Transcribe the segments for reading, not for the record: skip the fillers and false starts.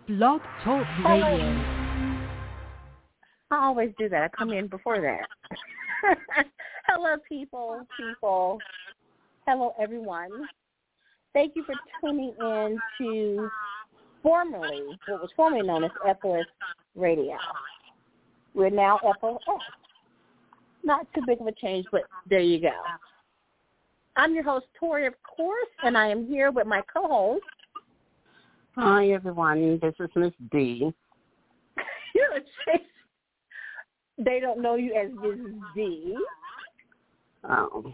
Blog Talk Radio. I always do that. I come in before that. Hello, people. Hello, everyone. Thank you for tuning in to what was formerly known as FOS Radio. We're now FOS. Not too big of a change, but there you go. I'm your host, Tori, of course, and I am here with my co-host. Hi, everyone. This is Miss D. They don't know you as Mrs. D. Oh.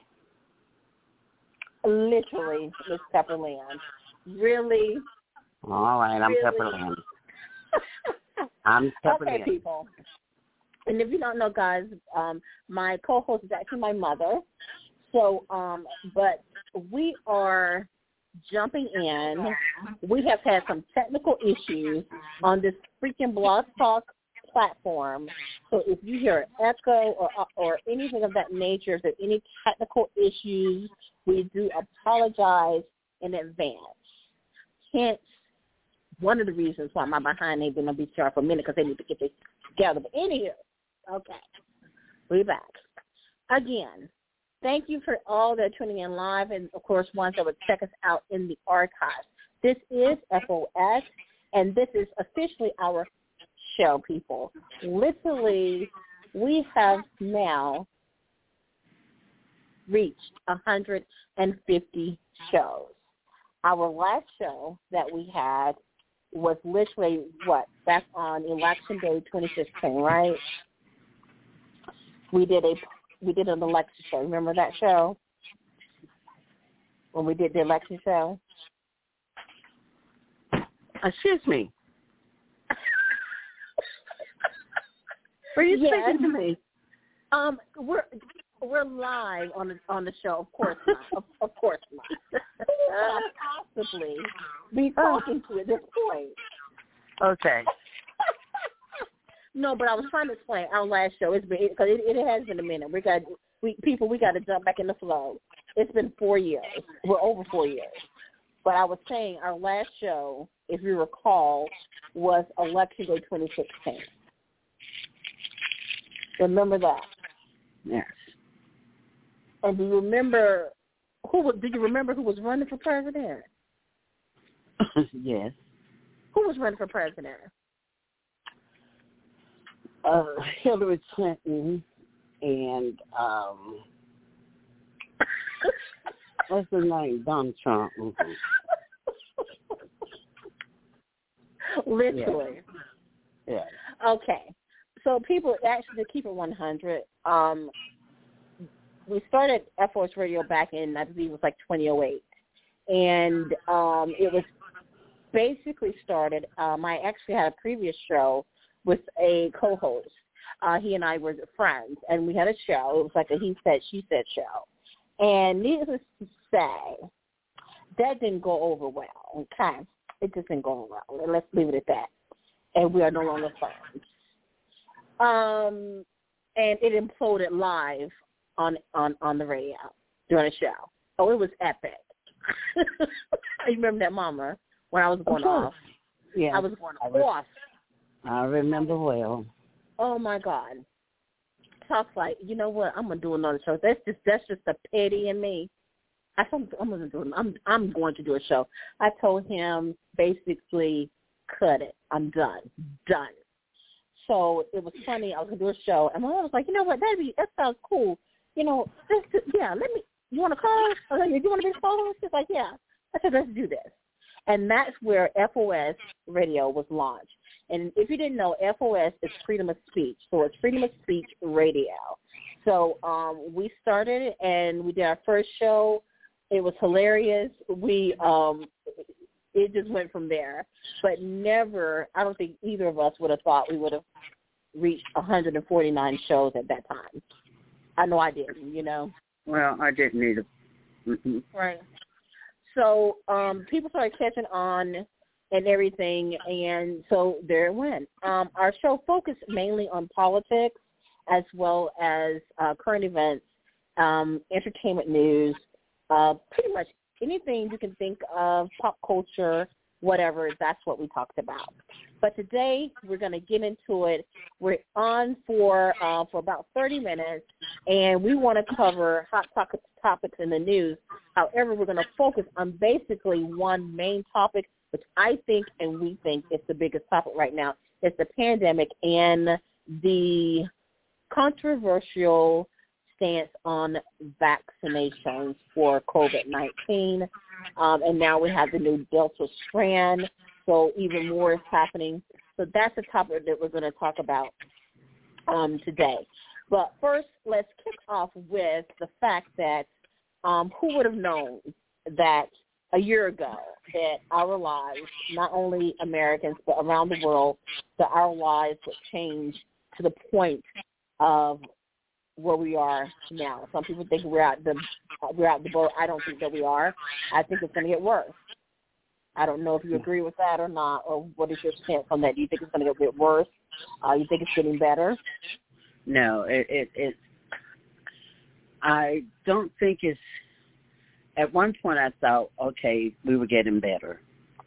Literally, Miss Pepperland. Really? All right, I'm Pepperland. I'm Pepperland. Okay, people. And if you don't know, guys, my co-host is actually my mother. So, but we are jumping in. We have had some technical issues on this freaking Blog Talk platform. So if you hear an echo or anything of that nature, if there's any technical issues, we do apologize in advance. Hence, one of the reasons why my behind ain't been on BTR for a minute, because they need to get this together. But anywho, okay, we're back. Again, thank you for all that are tuning in live and, of course, ones that would check us out in the archives. This is FOS, and this is officially our show, people. Literally, we have now reached 150 shows. Our last show that we had was literally, back on Election Day 2016, right? We did an election show. Remember that show? When we did the election show? Excuse me. Were you speaking to me? We're live on the show. Of course not. Of course not. Who could possibly be talking to at this point? Okay. No, but I was trying to explain our last show. Because it has been a minute. We got to jump back in the flow. It's been 4 years. We're over 4 years. But I was saying our last show, if you recall, was Election Day 2016. Remember that? Yes. And do you remember who was running for president? Yes. Who was running for president? Hillary Clinton and what's his name? Donald Trump. Literally. Yeah. Okay. So people, actually, to keep it 100, we started FOS Radio back in, I believe it was like 2008. And it was basically started, I actually had a previous show with a co-host. He and I were friends, and we had a show. It was like a he said, she said show. And needless to say, that didn't go over well, okay? It just didn't go over well. And let's leave it at that. And we are no longer friends. And it imploded live on the radio during a show. Oh, it was epic. I remember that, Mama, when I was going off. Yeah. I was going off. I remember well. Oh my God. So I was like, you know what? I'm gonna do another show. That's just the petty in me. I'm going to do a show. I told him basically, cut it. I'm done. So it was funny. I was gonna do a show, and my mom was like, you know what? That sounds cool. You know, you want to call? I was like, you want to be the caller? She's like, yeah. I said, let's do this. And that's where FOS Radio was launched. And if you didn't know, FOS is Freedom of Speech. So it's Freedom of Speech Radio. So we started and we did our first show. It was hilarious. It just went from there. But never, I don't think either of us would have thought we would have reached 149 shows at that time. I know I didn't, you know. Well, I didn't either. Mm-hmm. Right. So people started catching on and everything, and so there it went. Our show focused mainly on politics as well as current events, entertainment news, pretty much anything you can think of, pop culture, whatever. That's what we talked about. But today we're going to get into it. We're on for about 30 minutes, and we want to cover hot topics in the news. However, we're going to focus on basically one main topic, which I think and we think is the biggest topic right now. It's the pandemic and the controversial stance on vaccinations for COVID-19. And now we have the new Delta strand, so even more is happening. So that's the topic that we're going to talk about today. But first, let's kick off with the fact that who would have known that a year ago that our lives, not only Americans but around the world, that our lives would change to the point of where we are now. Some people think we're at the boat. I don't think that we are. I think it's going to get worse. I don't know if you agree with that or not, or what is your stance on that? Do you think it's going to get worse? You think it's getting better? No, it I don't think it's. At one point, I thought, okay, we were getting better,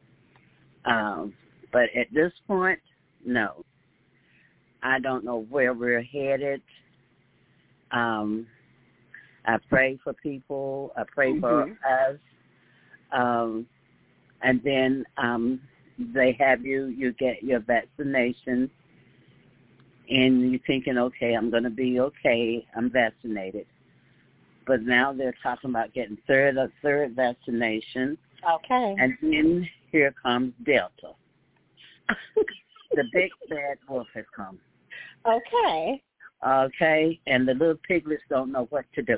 but at this point, no. I don't know where we're headed. I pray for people. I pray for us. And then they have you get your vaccination, and you're thinking, okay, I'm going to be okay. I'm vaccinated. But now they're talking about getting third vaccination. Okay. And then here comes Delta. The big bad wolf has come. Okay. Okay, and the little piglets don't know what to do.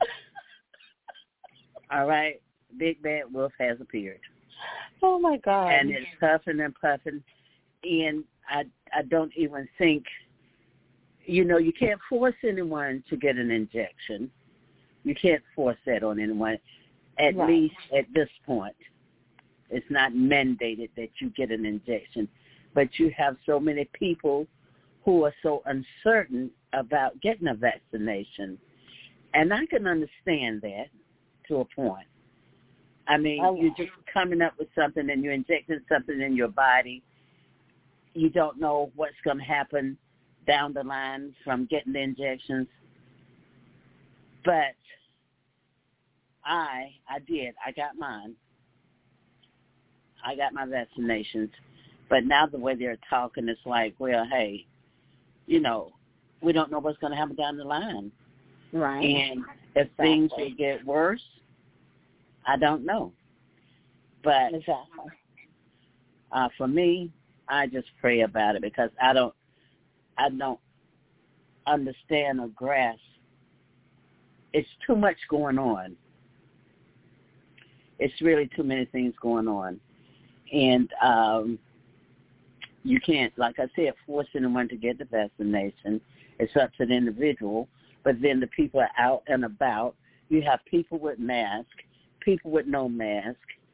All right, big bad wolf has appeared. Oh, my God. And it's puffing and puffing. And I don't even think, you can't force anyone to get an injection. You can't force that on anyone, at least at this point. It's not mandated that you get an injection. But you have so many people who are so uncertain about getting a vaccination. And I can understand that to a point. I mean, you're just coming up with something and you're injecting something in your body. You don't know what's going to happen down the line from getting the injections. But I did. I got mine. I got my vaccinations. But now the way they're talking, it's like, well, hey, we don't know what's going to happen down the line. Right. And if things will get worse, I don't know. But for me, I just pray about it because I don't understand or grasp. It's too much going on. It's really too many things going on. And you can't, like I said, force anyone to get the vaccination. It's up to the individual. But then the people are out and about. You have people with masks, people with no mask.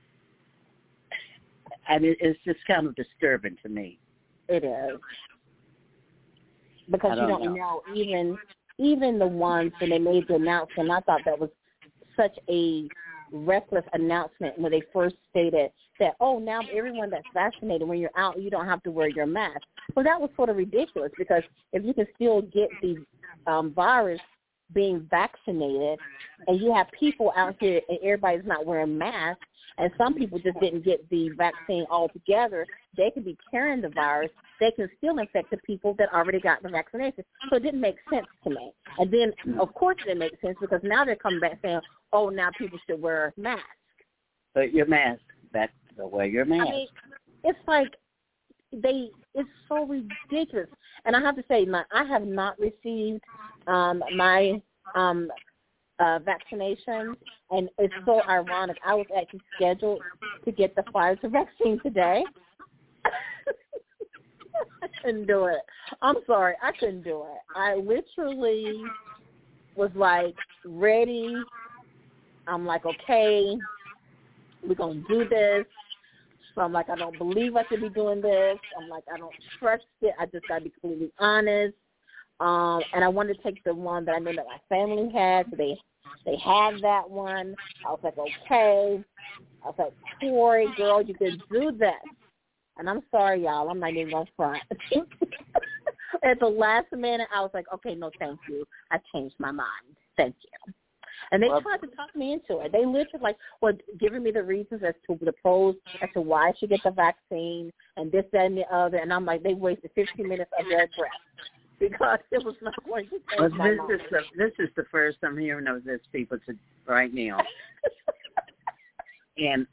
I mean, it's just kind of disturbing to me. It is. Because you don't know, even the ones when they made the announcement, I thought that was such a reckless announcement when they first stated that, now everyone that's vaccinated, when you're out, you don't have to wear your mask. Well, that was sort of ridiculous because if you can still get the virus being vaccinated and you have people out here and everybody's not wearing masks and some people just didn't get the vaccine altogether, they could be carrying the virus. They can still infect the people that already got the vaccination. So it didn't make sense to me. And then, of course, it didn't make sense because now they're coming back saying, now people should wear masks. But your mask, back to wear your mask. I mean, it's like it's so ridiculous. And I have to say, I have not received my vaccination, and it's so ironic. I was actually scheduled to get the Pfizer vaccine today. I couldn't do it. I'm sorry, I couldn't do it. I literally was like ready. I'm like, okay, we're going to do this. So I'm like, I don't believe I should be doing this. I'm like, I don't trust it. I just got to be completely honest. And I wanted to take the one that I knew that my family had. So they had that one. I was like, okay. I was like, Tori, girl, you could do this. And I'm sorry, y'all. I'm not even going to front. At the last minute, I was like, okay, no, thank you. I changed my mind. Thank you. And they tried to talk me into it. They literally giving me the reasons as to the pros as to why I should get the vaccine and this, that, and the other. And I'm like, they wasted 15 minutes of their breath because it was not going to change my mind. This is the first I'm hearing of this people right now. And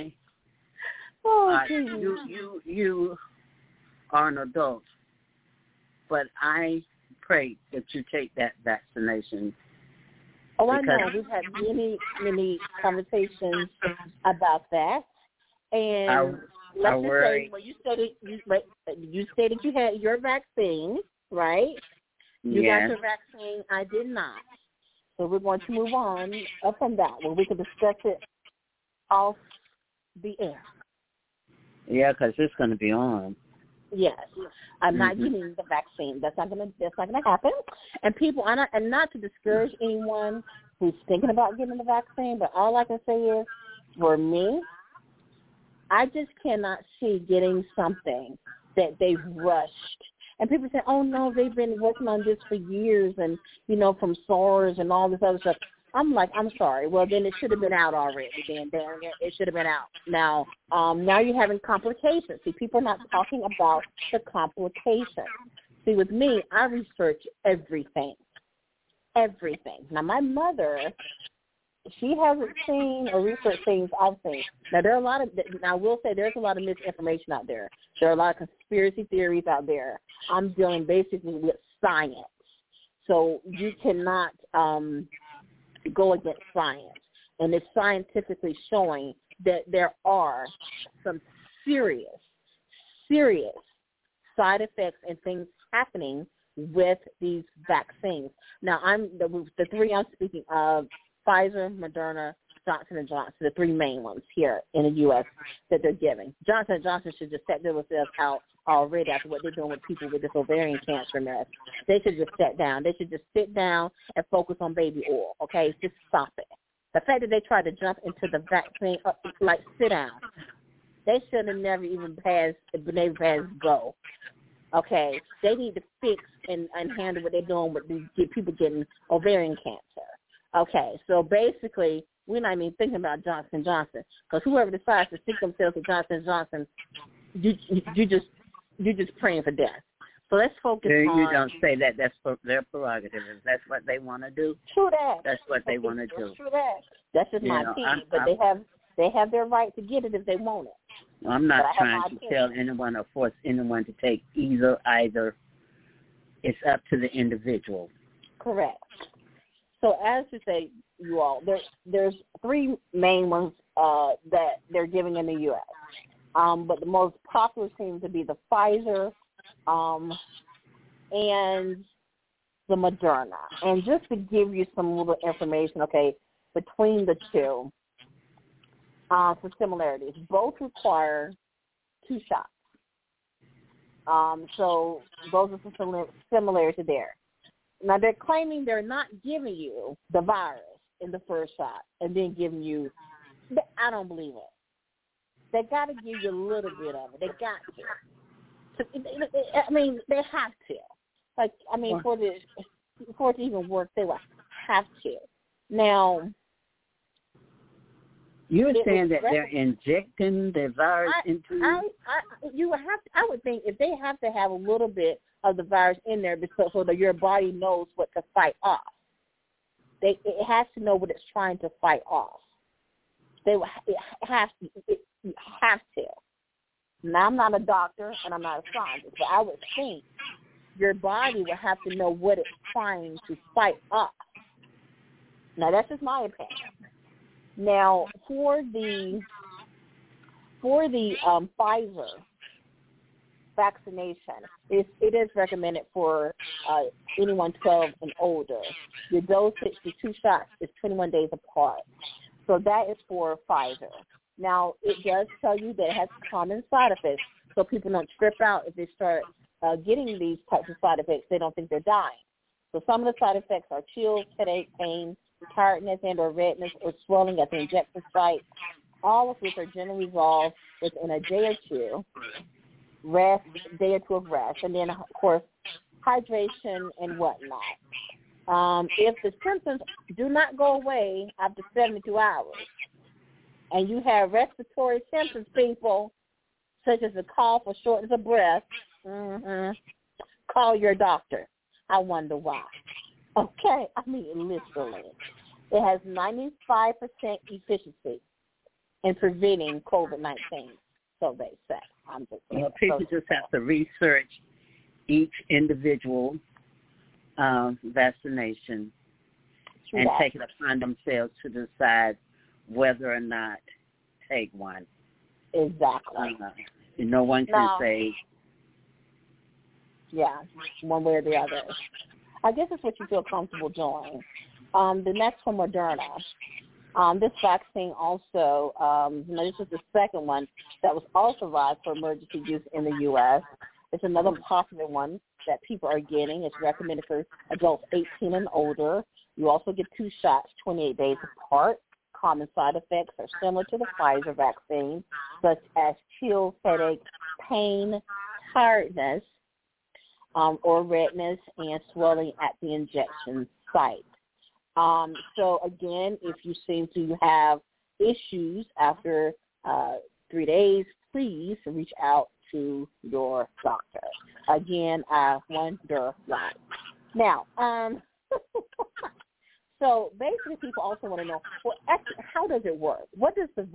you are an adult, but I pray that you take that vaccination. Oh, I know. We've had many conversations about that. And let's just say, well, you stated you had your vaccine, right? You got your vaccine. I did not. So we're going to move on from that one. We can discuss it off the air. Yeah, because it's going to be on. Yes, I'm not getting the vaccine. That's not gonna happen. And people, and not to discourage anyone who's thinking about getting the vaccine, but all I can say is, for me, I just cannot see getting something that they've rushed. And people say, oh no, they've been working on this for years, and from SARS and all this other stuff. I'm like, I'm sorry. Well, then it should have been out already. Then it should have been out. Now you're having complications. See, people are not talking about the complications. See, with me, I research everything. Now, my mother, she hasn't seen or researched things I've seen. Now, I will say there's a lot of misinformation out there. There are a lot of conspiracy theories out there. I'm dealing basically with science. So you cannot go against science, and it's scientifically showing that there are some serious side effects and things happening with these vaccines. Now, the three I'm speaking of: Pfizer, Moderna, Johnson & Johnson, the three main ones here in the U.S. that they're giving. Johnson & Johnson should just set themselves out already after what they're doing with people with this ovarian cancer mess. They should just sit down. They should just sit down and focus on baby oil, okay? Just stop it. The fact that they tried to jump into the vaccine, sit down. They should have never even been able to pass go, okay? They need to fix and handle what they're doing with these people getting ovarian cancer. Okay, so basically, we're not even thinking about Johnson & Johnson, because whoever decides to stick themselves with Johnson & Johnson, you're just praying for death. So let's focus on... You don't say that. That's their prerogative. If that's what they want to do, true that. That's what they want to do. True that. That's just my opinion. But they have their right to get it if they want it. I'm not trying to tell anyone or force anyone to take either. It's up to the individual. Correct. So as you say, you all, there's three main ones that they're giving in the U.S. But the most popular seems to be the Pfizer and the Moderna. And just to give you some little information, okay, between the two, for similarities, both require 2 shots. So those are some similarities there. Now, they're claiming they're not giving you the virus in the first shot and then giving you – I don't believe it. They got to give you a little bit of it. They got to. I mean, they have to. For it to even work, they will have to. Now – you're saying that they're injecting the virus into you? I would think if they have to have a little bit of the virus in there so that your body knows what to fight off. It has to know what it's trying to fight off. You have to. Now, I'm not a doctor and I'm not a scientist, but I would think your body would have to know what it's trying to fight off. Now, that's just my opinion. Now, for the Pfizer vaccination, it is recommended for anyone 12 and older. Your dosage, the 2 shots, is 21 days apart. So that is for Pfizer. Now, it does tell you that it has common side effects, so people don't trip out if they start getting these types of side effects, they don't think they're dying. So some of the side effects are chills, headache, pain, tiredness and or redness or swelling at the injection site, all of which are generally resolved within a day or two, day or two of rest, and then, of course, hydration and whatnot. If the symptoms do not go away after 72 hours, and you have respiratory symptoms, people, such as a cough or shortness of breath, call your doctor. I wonder why. Okay, I mean, literally. It has 95% efficiency in preventing COVID-19, so they say. I'm just saying. Well, people just have to research each individual vaccination and take it upon themselves to decide whether or not take one. Exactly. No one can say. Yeah, one way or the other. I guess it's what you feel comfortable doing. The next one, Moderna. This vaccine also, this was the second one that was authorized for emergency use in the U.S. It's another popular one that people are getting. It's recommended for adults 18 and older. You also get 2 shots 28 days apart. Common side effects are similar to the Pfizer vaccine, such as chills, headache, pain, tiredness, or redness and swelling at the injection site. So, again, if you seem to have issues after 3 days, please reach out to your doctor. Again, I wonder why. Now, so basically people also want to know, well, actually, how does it work? What does what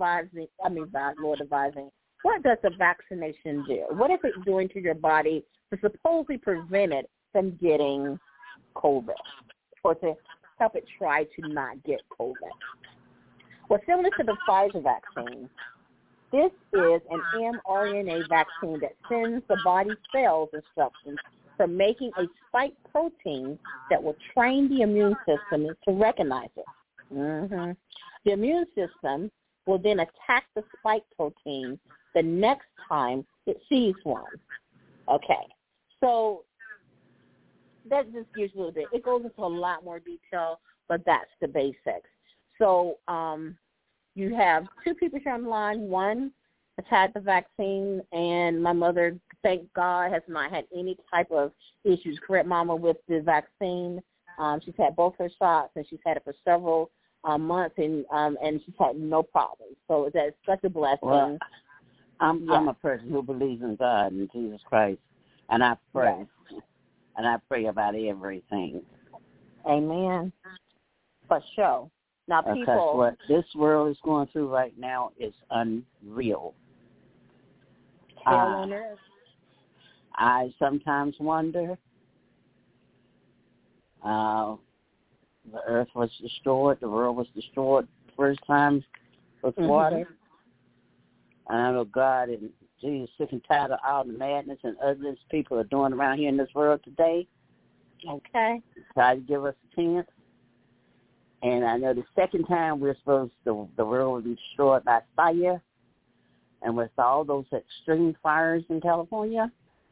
does the vaccination do? What is it doing to your body to supposedly prevent it from getting COVID or to help it try to not get COVID? Well, similar to the Pfizer vaccine, this is an mRNA vaccine that sends the body cells instructions for making a spike protein that will train the immune system to recognize it. The immune system will then attack the spike protein the next time it sees one. Okay, so that just gives you a little bit. It goes into a lot more detail, but that's the basics. So you have 2 people here on the line. One has had the vaccine, and my mother, thank God, has not had any type of issues. Correct, Mama, with the vaccine. She's had both her shots, and she's had it for several months, and she's had no problems. So that's such a blessing. Well, I'm a person who believes in God and Jesus Christ, and I pray. Yes. And I pray about everything. Amen. For sure. Now, people, because what this world is going through right now is unreal. Hell on earth. I sometimes wonder. The earth was destroyed. The world was destroyed the first time with water. And I know God and Jesus sick and tired of all the madness and ugliness people are doing around here in this world today. Okay. Try to give us a chance. And I know the second time the world will be destroyed by fire. And with all those extreme fires in California,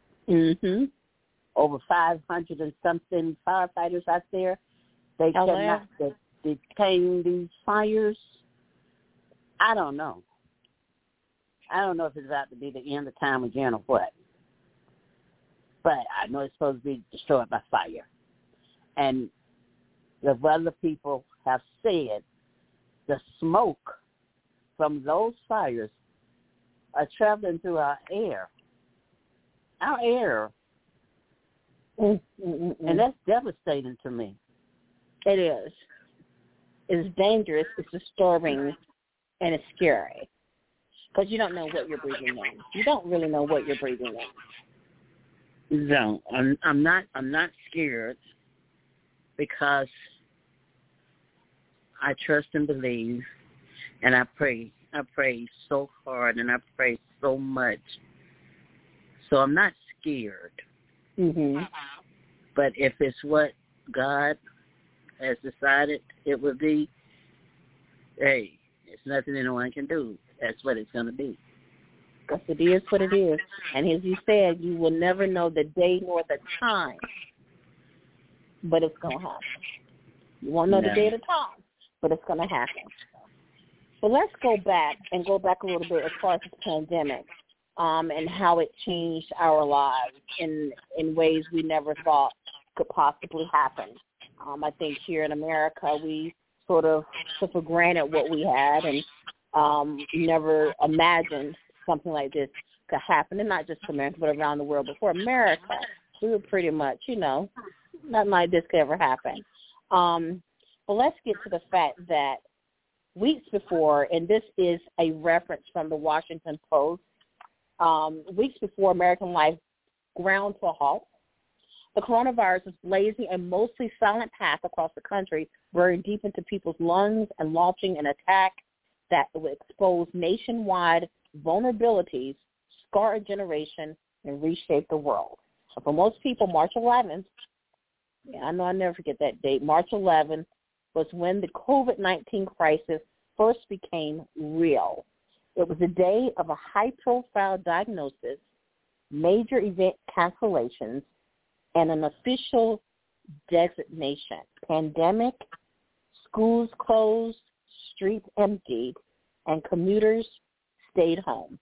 over 500 and something firefighters out there, they cannot detain these fires. I don't know. I don't know if it's about to be the end of time again or what. But I know it's supposed to be destroyed by fire. And the weather people have said the smoke from those fires are traveling through our air. Our air. And that's devastating to me. It is. It's dangerous, it's disturbing, and it's scary. Because you don't know what you're breathing in. You don't really know what you're breathing in. No, I'm not scared because I trust and believe, and I pray. I pray so hard and I pray so much. So I'm not scared. But if it's what God has decided it would be, hey, it's nothing anyone can do. That's what it's going to be. because it is what it is. And as you said, you will never know the day nor the time, but it's going to happen. You won't know the day or the time, but it's going to happen. But let's go back a little bit as far as the pandemic and how it changed our lives in ways we never thought could possibly happen. I think here in America we sort of took for granted what we had and never imagined something like this could happen, and not just for America but around the world. But for America, we were pretty much, nothing like this could ever happen. But let's get to the fact that weeks before, and this is a reference from the Washington Post, weeks before American life ground to a halt, the coronavirus was blazing a mostly silent path across the country, burrowing deep into people's lungs and launching an attack that would expose nationwide vulnerabilities, scar a generation, and reshape the world. So for most people, March 11th, I know I'll never forget that date, March 11th was when the COVID-19 crisis first became real. It was a day of a high-profile diagnosis, major event cancellations, and an official designation. Pandemic, schools closed, streets emptied, and commuters stayed home.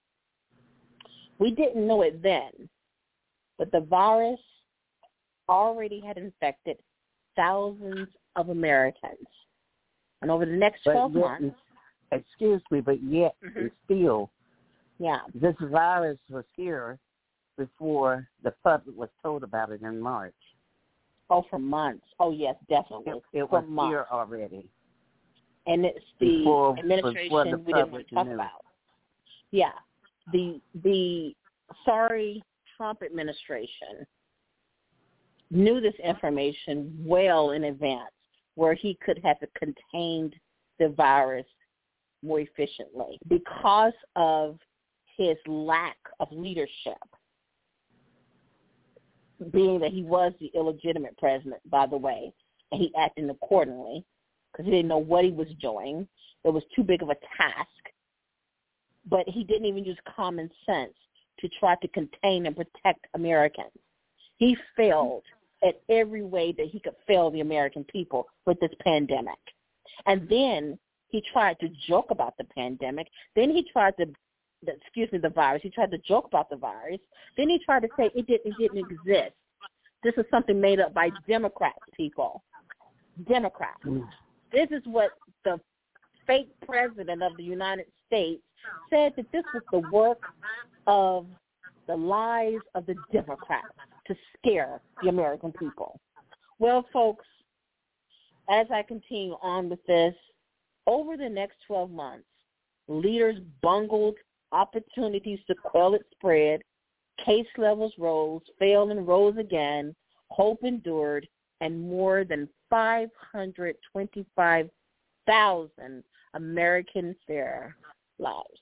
We didn't know it then, but the virus already had infected thousands of Americans. And over the next 12 months... Excuse me, but yet it's still... Yeah. This virus was here before the public was told about it in March. Oh, for months. Oh, yes, definitely. It for was months. Here already. And it's the before administration we didn't want to talk about. Yeah. The sorry Trump administration knew this information well in advance, where he could have contained the virus more efficiently because of his lack of leadership, being that he was the illegitimate president, by the way, and he acted accordingly because he didn't know what he was doing. It was too big of a task, but he didn't even use common sense to try to contain and protect Americans. He failed at every way that he could fail the American people with this pandemic. And then he tried to joke about the pandemic. Then he tried to, the virus. He tried to joke about the virus. Then he tried to say it didn't exist. This is something made up by Democrats, people. Democrats. This is what the fake president of the United States said, that this was the work of the lies of the Democrats to scare the American people. Well, folks, as I continue on with this, over the next 12 months, leaders bungled opportunities to quell its spread. Case levels rose, failed and rose again. Hope endured, and more than 525,000 Americans their lives.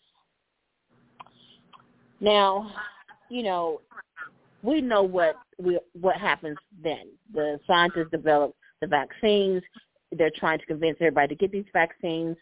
Now, we know what happens then. The scientists develop the vaccines. They're trying to convince everybody to get these vaccines.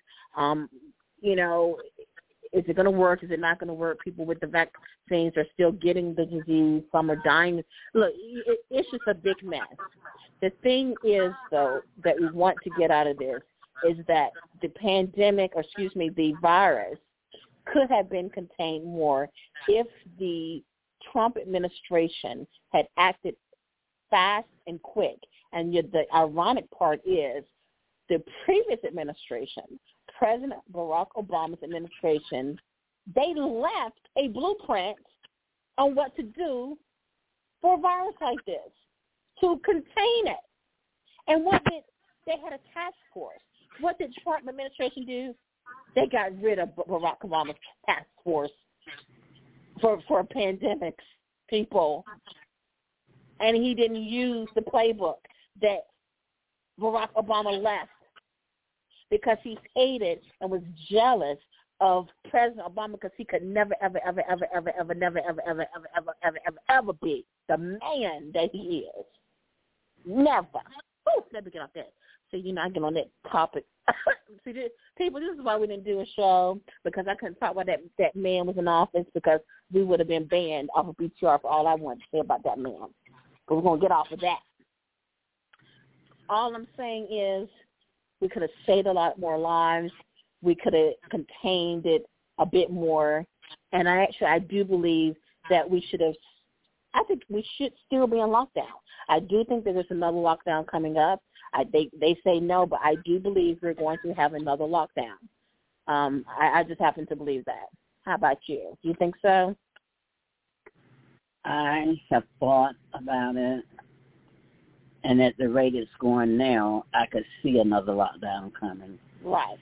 Is it going to work? Is it not going to work? People with the vaccines are still getting the disease. Some are dying. Look, it's just a big mess. The thing is, though, that we want to get out of this is that the the virus could have been contained more if the Trump administration had acted fast and quick. And the ironic part is the previous administration, President Barack Obama's administration, they left a blueprint on what to do for a virus like this, to contain it. And they had a task force. What did Trump administration do? They got rid of Barack Obama's task force for pandemics, people. And he didn't use the playbook that Barack Obama left because he hated and was jealous of President Obama because he could never, ever, ever, ever, ever, ever, never, ever, ever, ever, ever, ever, ever, ever be the man that he is. Never. Oh, let me get off that. So, I get on that topic. See, people, this is why we didn't do a show, because I couldn't talk about that man was in office, because we would have been banned off of BTR for all I wanted to say about that man. But we're going to get off of that. All I'm saying is we could have saved a lot more lives. We could have contained it a bit more. And I do believe that I think we should still be in lockdown. I do think that there's another lockdown coming up. They say no, but I do believe we're going to have another lockdown. I just happen to believe that. How about you? Do you think so? I have thought about it, and at the rate it's going now, I could see another lockdown coming. Right.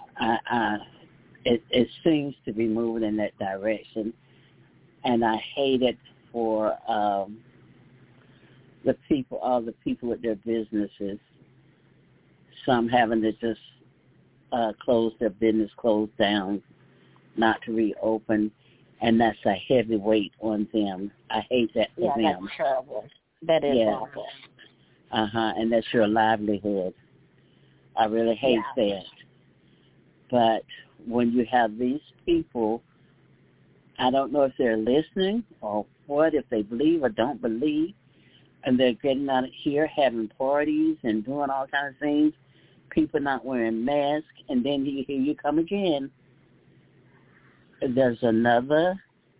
It seems to be moving in that direction, and I hate it for all the people with their businesses. Some having to just close their business, close down, not to reopen, and that's a heavy weight on them. I hate that for them. Yeah, that's terrible. That is awful. And that's your livelihood. I really hate that. But when you have these people, I don't know if they're listening or what, if they believe or don't believe, and they're getting out here having parties and doing all kinds of things, people not wearing masks, and then here you come again. There's another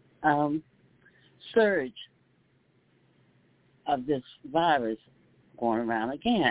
surge of this virus going around again.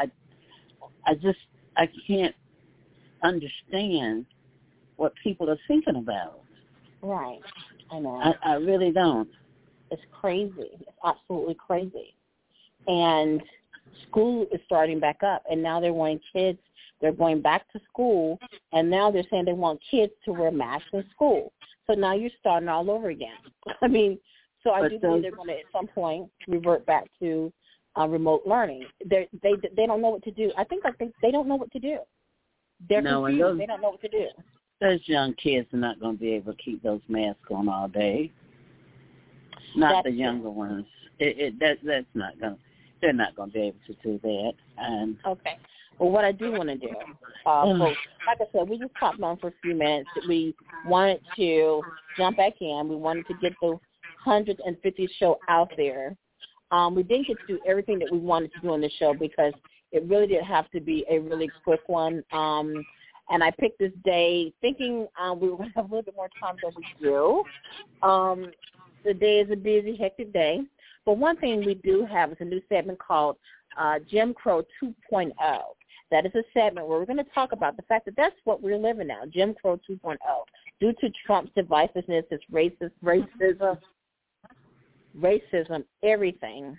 I can't understand what people are thinking about. Right. I know. I really don't. It's crazy. It's absolutely crazy. And school is starting back up, and now they're wanting kids. They're going back to school, and now they're saying they want kids to wear masks in school. So now you're starting all over again. I mean, so I do believe they're going to at some point revert back to remote learning. They don't know what to do. I think they don't know what to do. They're confused. They don't know what to do. Those young kids are not going to be able to keep those masks on all day. Not the younger ones. That's not going. They're not going to be able to do that. And okay. Well, what I do want to do, folks, like I said, we just popped on for a few minutes. We wanted to jump back in. We wanted to get the 150th show out there. We didn't get to do everything that we wanted to do on the show because it really did have to be a really quick one. And I picked this day thinking we were going to have a little bit more time than we do. The day is a busy, hectic day. But one thing we do have is a new segment called Jim Crow 2.0. That is a segment where we're going to talk about the fact that that's what we're living now, Jim Crow 2.0. Due to Trump's divisiveness, his racism, everything,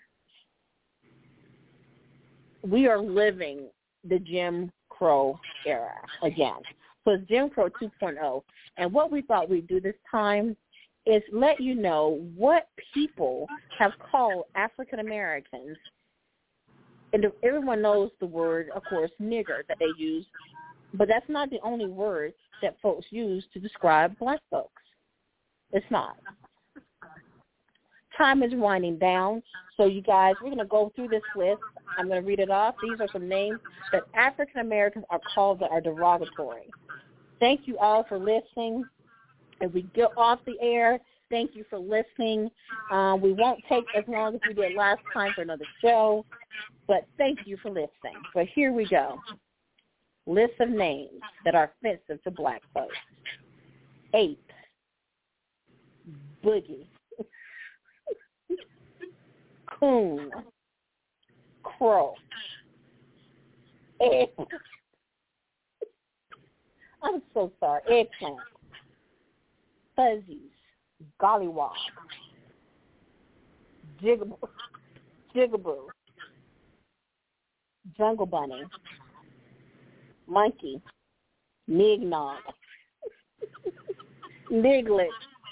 we are living the Jim Crow era again. So it's Jim Crow 2.0. And what we thought we'd do this time is let you know what people have called African Americans. And everyone knows the word, of course, nigger that they use, but that's not the only word that folks use to describe black folks. It's not. Time is winding down, so you guys, we're going to go through this list. I'm going to read it off. These are some names that African Americans are called that are derogatory. Thank you all for listening. As we get off the air, thank you for listening. We won't take as long as we did last time for another show, but thank you for listening. But here we go. List of names that are offensive to black folks. 8, Boogie. Coon. Crow. Egg. I'm so sorry. Eggplant. Fuzzies. Gollywog. Jigaboo. Jungle Bunny. Monkey. Nignog. Niglet.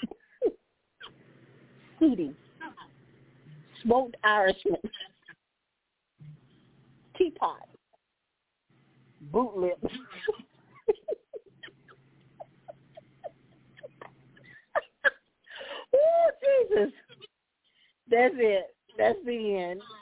Sooty. Smoked Irishman. Teapot. Bootlip. Oh, Jesus. That's it. That's the end.